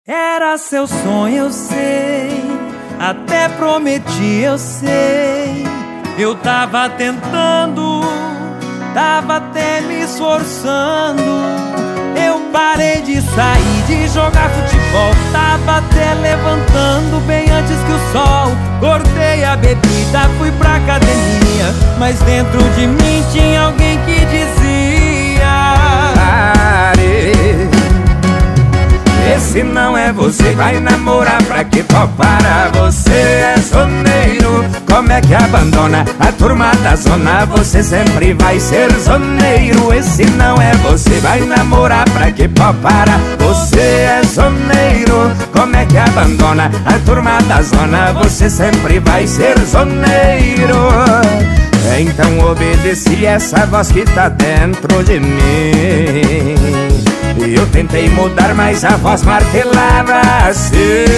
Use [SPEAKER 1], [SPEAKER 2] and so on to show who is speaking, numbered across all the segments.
[SPEAKER 1] Era seu sonho, eu sei, até prometi, eu sei. Eu tava tentando, tava até me esforçando. Eu parei de sair, de jogar futebol, tava até levantando bem antes que o sol. Cortei a bebida, fui pra academia, mas dentro de mim tinha alguém que dizia:
[SPEAKER 2] pare, esse não é você, vai namorar pra que para? Você é zoneiro, como é que abandona a turma da zona? Você sempre vai ser zoneiro. Esse não é você, vai namorar pra que para? Você é zoneiro, como é que abandona a turma da zona? Você sempre vai ser zoneiro. Então obedeci essa voz que tá dentro de mim. Eu tentei mudar, mas a voz martelava assim.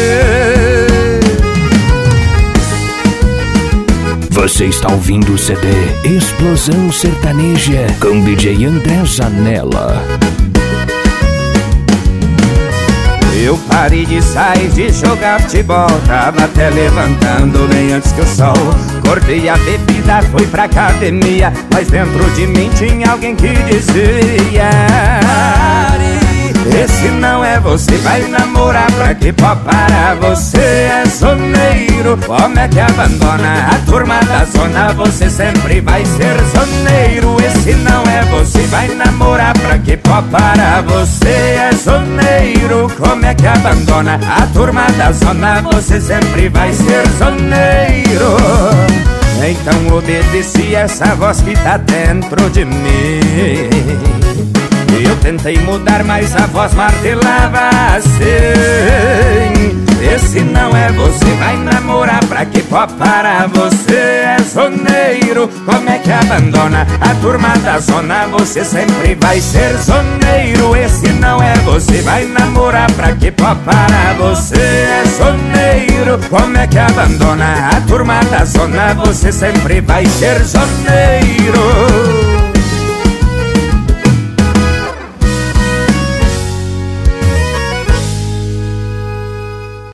[SPEAKER 3] Você está ouvindo o CD Explosão Sertaneja com DJ André Zanella.
[SPEAKER 2] Eu parei de sair, de jogar futebol, tava até levantando bem antes que o sol. Cortei a bebida, fui pra academia, mas dentro de mim tinha alguém que dizia: esse não é você, vai namorar pra que para? Você é zoneiro, como é que abandona a turma da zona? Você sempre vai ser zoneiro. Esse não é você, vai namorar pra que para? Você é zoneiro, como é que abandona a turma da zona? Você sempre vai ser zoneiro. Então obedeci essa voz que tá dentro de mim. Eu tentei mudar, mas a voz martelava assim: esse não é você, vai namorar pra que para? Você é zoneiro, como é que abandona a turma da zona? Você sempre vai ser zoneiro. Esse não é você, vai namorar pra que para? Você é zoneiro, como é que abandona a turma da zona? Você sempre vai ser zoneiro.